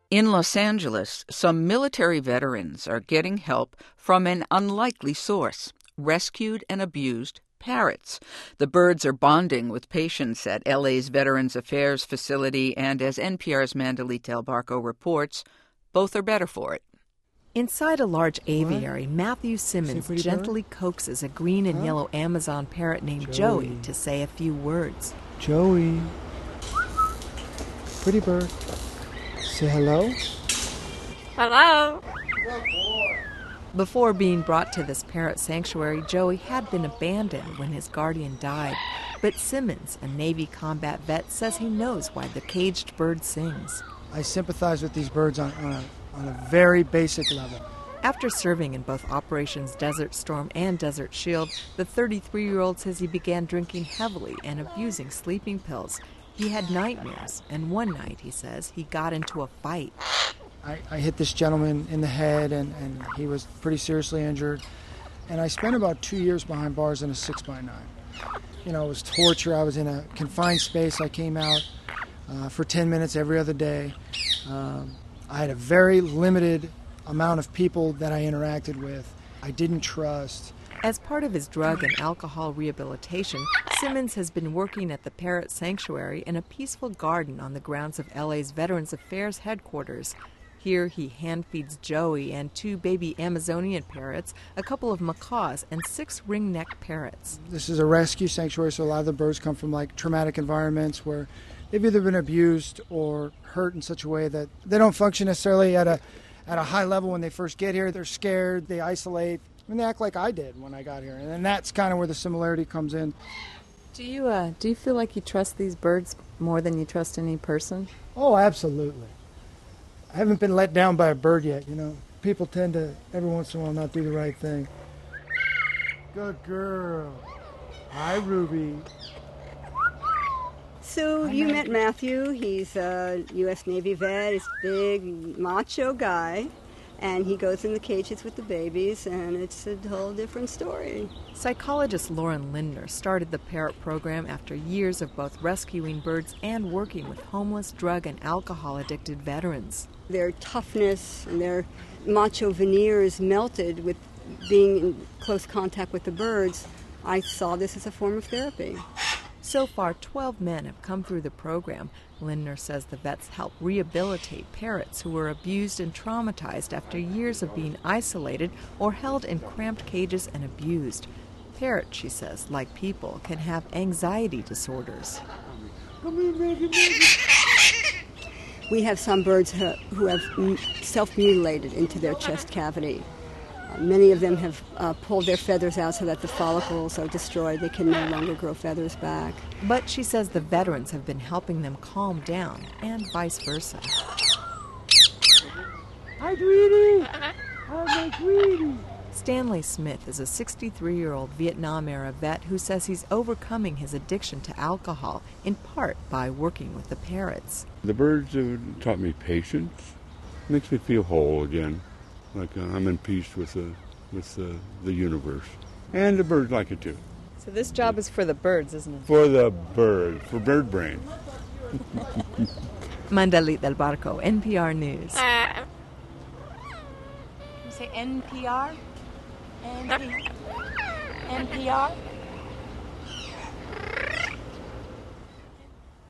In Los Angeles, some military veterans are getting help from an unlikely source: rescued and abused parrots. The birds are bonding with patients at LA's Veterans Affairs facility, and as NPR's Mandelita Albarco reports, both are better for it. Inside a large aviary, Matthew Simmons gently coaxes a green and yellow Amazon parrot named Joey to say a few words. Joey. Pretty bird. Say hello. Hello. Before being brought to this parrot sanctuary, Joey had been abandoned when his guardian died. But Simmons, a Navy combat vet, says he knows why the caged bird sings. I sympathize with these birds on a very basic level. After serving in both Operations Desert Storm and Desert Shield, the 33-year-old says he began drinking heavily and abusing sleeping pills. He had nightmares, and one night, he says, he got into a fight. I hit this gentleman in the head, and he was pretty seriously injured. And I spent about 2 years behind bars in a 6x9. You know, it was torture. I was in a confined space. I came out for 10 minutes every other day. I had a very limited amount of people that I interacted with. I didn't trust. As part of his drug and alcohol rehabilitation, Simmons has been working at the Parrot Sanctuary in a peaceful garden on the grounds of LA's Veterans Affairs headquarters. Here he hand-feeds Joey and 2 baby Amazonian parrots, a couple of macaws, and 6 ring-necked parrots. This is a rescue sanctuary, so a lot of the birds come from traumatic environments where they've either been abused or hurt in such a way that they don't function necessarily at a high level when they first get here. They're scared, they isolate. I mean, they act like I did when I got here, and that's kind of where the similarity comes in. Do you feel like you trust these birds more than you trust any person? Oh, absolutely. I haven't been let down by a bird yet, you know. People tend to, every once in a while, not do the right thing. Good girl. Hi, Ruby. So you met Matthew. He's a U.S. Navy vet. He's a big, macho guy. And he goes in the cages with the babies, and it's a whole different story. Psychologist Lauren Lindner started the parrot program after years of both rescuing birds and working with homeless, drug and alcohol-addicted veterans. Their toughness and their macho veneers melted with being in close contact with the birds. I saw this as a form of therapy. So far, 12 men have come through the program. Lindner says the vets help rehabilitate parrots who were abused and traumatized after years of being isolated or held in cramped cages and abused. Parrots, she says, like people, can have anxiety disorders. We have some birds who have self-mutilated into their chest cavity. Many of them have pulled their feathers out so that the follicles are destroyed. They can no longer grow feathers back. But she says the veterans have been helping them calm down, and vice versa. Hi, Tweety! Hi, my Tweety! Stanley Smith is a 63-year-old Vietnam-era vet who says he's overcoming his addiction to alcohol, in part by working with the parrots. The birds have taught me patience. Makes me feel whole again. Like I'm in peace with the universe. And the birds like it too. So this job is for the birds, isn't it? For the birds, for bird brains. Mandelita Albarco, NPR News. You say NPR? NPR?